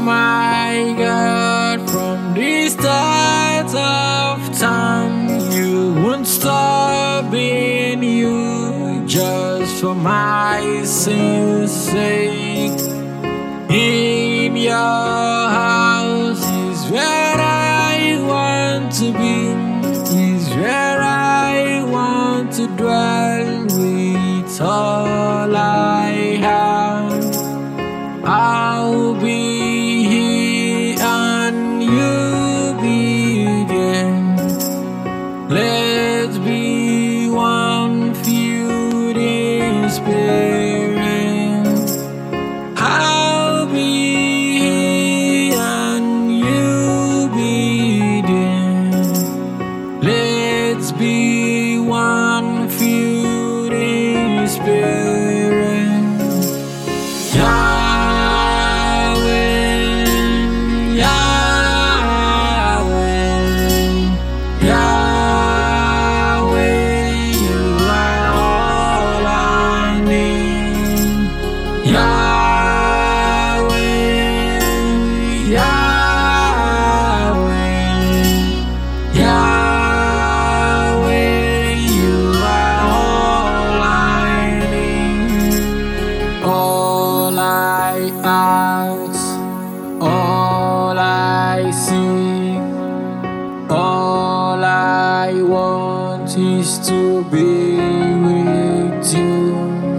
my God, from the start of time, you won't stop being you just for my sins' sake. In your house is where I want to be, is where I want to dwell with all I have. I'll be here and you be there. Let's be one, filled in spirit. I'll be here and you be there. Let's be one, filled in spirit. All I ask, all I seek, all I want is to be with you.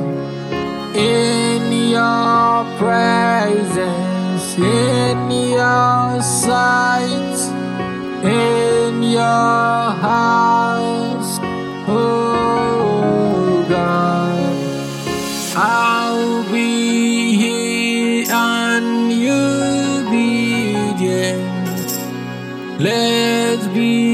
In your presence, in your sight, in your house, oh God. I'll be here and you be there. Let's be